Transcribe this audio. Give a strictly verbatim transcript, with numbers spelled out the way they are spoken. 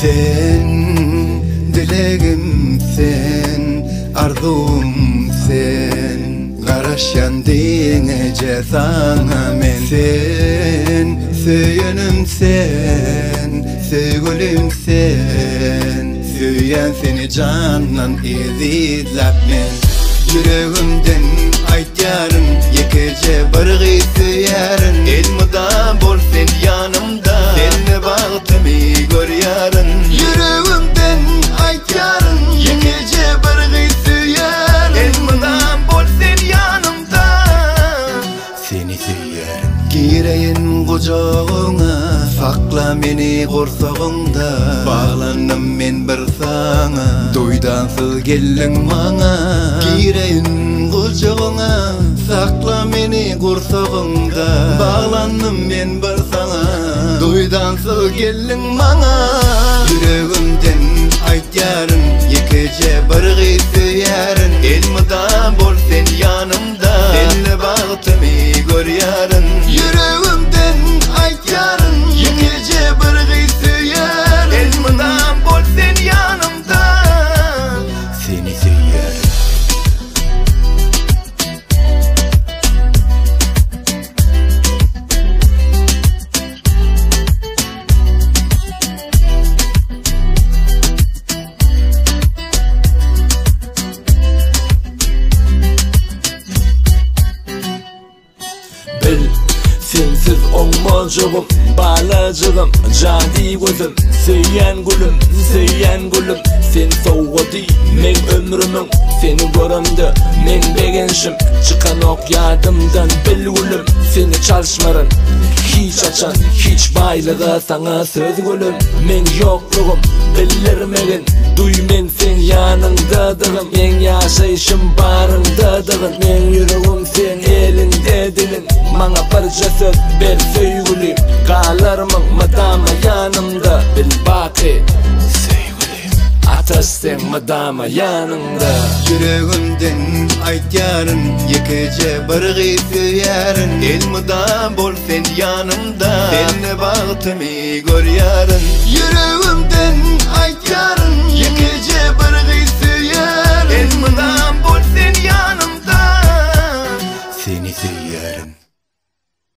Sen dilegim sen, arzum sen. Garaşan denge sana men. Sen, söyünüm sen, sevgülüm sen. Söyyen seni candan izlap men. Yüreğimden aytyarın, yekece bargı söyarın. Elmada bol sen yanımda, senle bağıtımı gör yarın. Yüreğimden aytyarın, yekece bargı söyarın. Elmada bol sen yanımda, seni söyarın. Gireyin kucağına, sakla beni korsağında. Bağlandım men bir sana, doydansız gelin bana. Gireyin kucağına, sakla beni korsağında. Bağlandım men bir sana, doydansız gelin bana. Yüreğimden aytyarın, yekece bargı söyarın. Elmada bol sen yanımda, senle bağıtımı gör yarın. Yüreğimden aytyarın, yekece bargı söyarın. Elmada bol sen yanımda, seni söyarın. Sensiz olmacığım, balacığım, cadi gözüm. Söyyen gülüm, söyyen gülüm. Sen soğudu men ömrümün, seni görümdü men begenşim. Çıkan ok yadımdan bil gülüm, seni çalışmarın hiç açan, hiç baylığa sana söz gülüm. Men yokluğum bilirmegin, duy men sen yanındadığım. Men yaşayışım barındadığın, men yüreğim sen elinde dilin. Bana parça söz ber söygülüm, kalarımın madama yanımda. Bil baki söygülüm, ateş sen madama yanımda. Yüreğimden aytyarın, yekece bargı söyarın. Elmada bol sen yanımda, senle bağıtımı gör yarın. Yüreğimden aytyarın,